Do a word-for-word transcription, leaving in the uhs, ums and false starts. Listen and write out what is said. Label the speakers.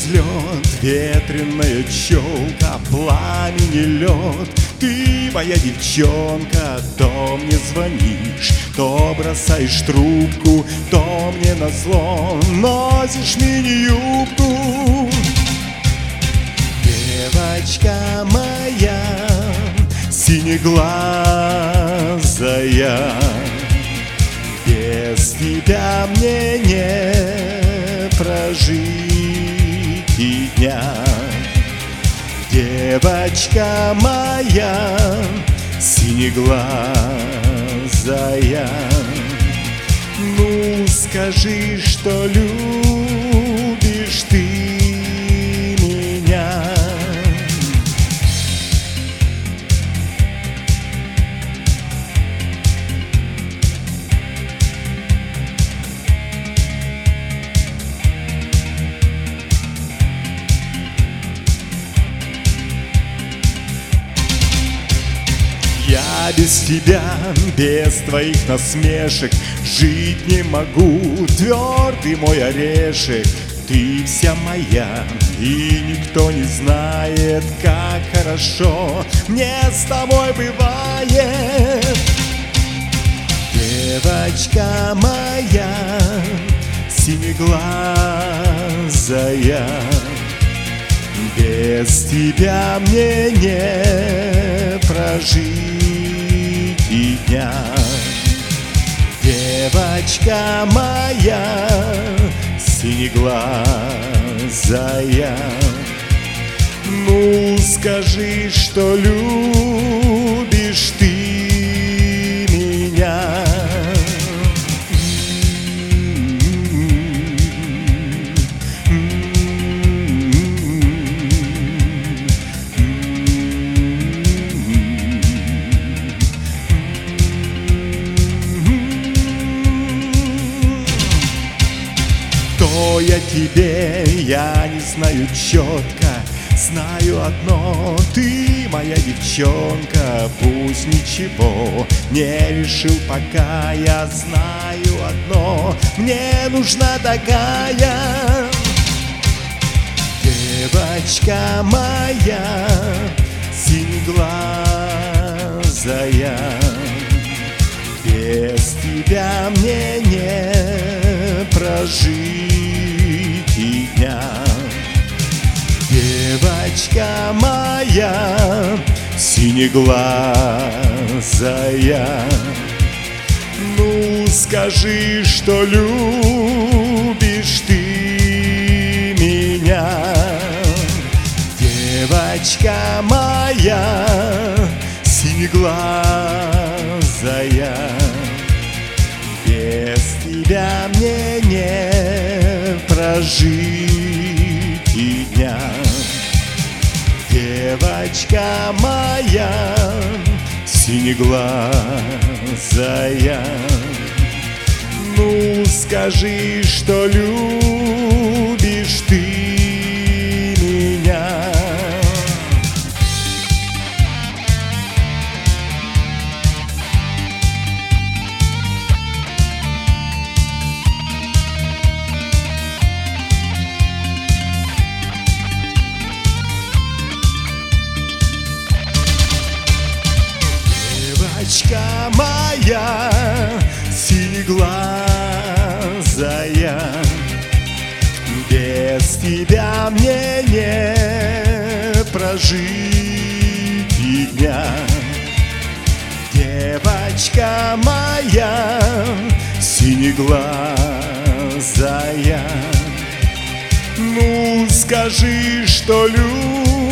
Speaker 1: взлет, ветреная челка, пламени лед. Ты моя девчонка, то мне звонишь, то бросаешь трубку, то мне назло носишь мини-юбку. Девочка моя, синеглазая, без тебя мне не прожить и дня. Девочка моя, синеглазая, ну скажи, что любишь ты меня. Я без тебя, без твоих насмешек жить не могу, твердый мой орешек. Ты вся моя, и никто не знает, как хорошо мне с тобой бывает. Девочка моя, синеглазая, без тебя мне не прожить и дня. Девочка моя, синеглазая, ну скажи, что любишь ты меня. Кто я тебе, я не знаю четко, знаю одно, ты моя девчонка. Пусть ничего не решил пока, я знаю одно, мне нужна такая. Девочка моя, синеглазая, без тебя мне не прожить и дня. Девочка моя, синеглазая, ну скажи, что любишь ты меня. Девочка моя, синеглазая, без тебя мне не прожить и дня. Девочка моя, синеглазая, ну скажи, что любишь ты меня. Девочка моя, синеглазая, без тебя мне не прожить и дня. Девочка моя, синеглазая, ну скажи, что любишь